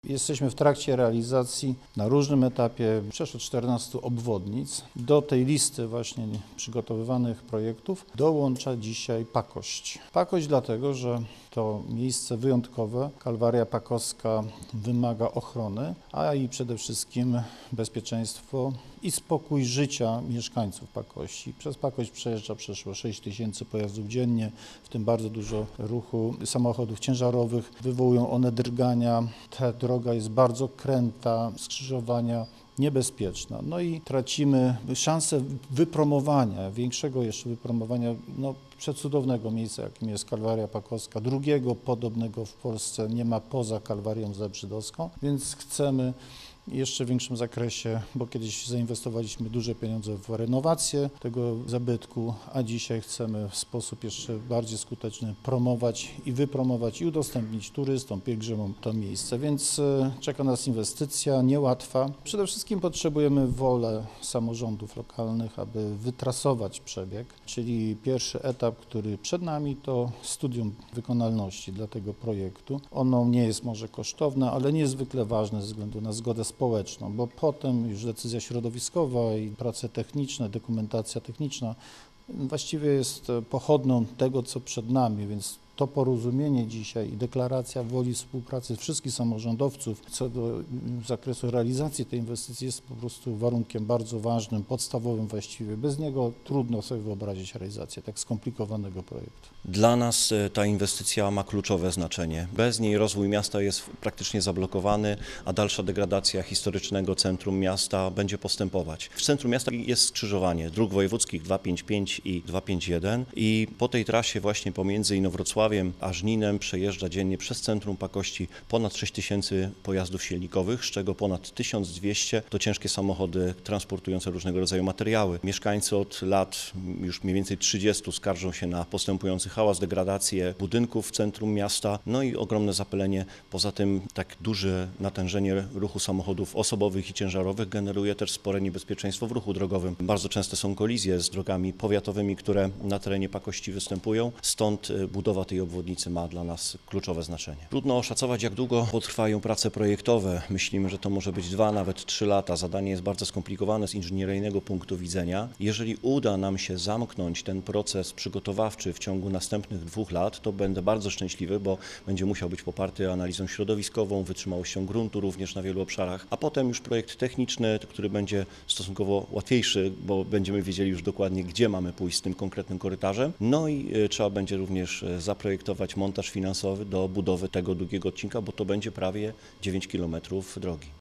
Jesteśmy w trakcie realizacji na różnym etapie przeszło 14 obwodnic. Do tej listy właśnie przygotowywanych projektów dołącza dzisiaj Pakość. Pakość dlatego, że to miejsce wyjątkowe, Kalwaria Pakowska wymaga ochrony, a i przede wszystkim bezpieczeństwo i spokój życia mieszkańców Pakości. Przez Pakość przejeżdża przeszło 6 000 pojazdów dziennie, w tym bardzo dużo ruchu samochodów ciężarowych. Wywołują one drgania. Ta droga jest bardzo kręta, skrzyżowania niebezpieczna. No i tracimy szansę wypromowania, większego jeszcze wypromowania przecudownego miejsca, jakim jest Kalwaria Pakowska. Drugiego podobnego w Polsce nie ma poza Kalwarią Zebrzydowską, więc chcemy w jeszcze większym zakresie, bo kiedyś zainwestowaliśmy duże pieniądze w renowację tego zabytku, a dzisiaj chcemy w sposób jeszcze bardziej skuteczny promować i wypromować i udostępnić turystom, pielgrzymom to miejsce, więc czeka nas inwestycja niełatwa. Przede wszystkim potrzebujemy wolę samorządów lokalnych, aby wytrasować przebieg, czyli pierwszy etap, który przed nami, to studium wykonalności dla tego projektu. Ono nie jest może kosztowne, ale niezwykle ważne ze względu na zgodę społeczną, bo potem już decyzja środowiskowa i prace techniczne, dokumentacja techniczna właściwie jest pochodną tego, co przed nami, więc to porozumienie dzisiaj i deklaracja woli współpracy wszystkich samorządowców co do zakresu realizacji tej inwestycji jest po prostu warunkiem bardzo ważnym, podstawowym właściwie. Bez niego trudno sobie wyobrazić realizację tak skomplikowanego projektu. Dla nas ta inwestycja ma kluczowe znaczenie. Bez niej rozwój miasta jest praktycznie zablokowany, a dalsza degradacja historycznego centrum miasta będzie postępować. W centrum miasta jest skrzyżowanie dróg wojewódzkich 255 i 251 i po tej trasie właśnie pomiędzy Inowrocławiem a Żninem przejeżdża dziennie przez centrum Pakości ponad 6 000 pojazdów silnikowych, z czego ponad 1200 to ciężkie samochody transportujące różnego rodzaju materiały. Mieszkańcy od lat już mniej więcej 30 skarżą się na postępujący hałas, degradację budynków w centrum miasta, no i ogromne zapylenie. Poza tym tak duże natężenie ruchu samochodów osobowych i ciężarowych generuje też spore niebezpieczeństwo w ruchu drogowym. Bardzo częste są kolizje z drogami powiatowymi, które na terenie Pakości występują, stąd budowa tej obwodnicy ma dla nas kluczowe znaczenie. Trudno oszacować, jak długo potrwają prace projektowe. Myślimy, że to może być 2, nawet 3 lata. Zadanie jest bardzo skomplikowane z inżynieryjnego punktu widzenia. Jeżeli uda nam się zamknąć ten proces przygotowawczy w ciągu następnych 2 lat, to będę bardzo szczęśliwy, bo będzie musiał być poparty analizą środowiskową, wytrzymałością gruntu również na wielu obszarach, a potem już projekt techniczny, który będzie stosunkowo łatwiejszy, bo będziemy wiedzieli już dokładnie, gdzie mamy pójść z tym konkretnym korytarzem. No i trzeba będzie również zaprojektować montaż finansowy do budowy tego długiego odcinka, bo to będzie prawie 9 km drogi.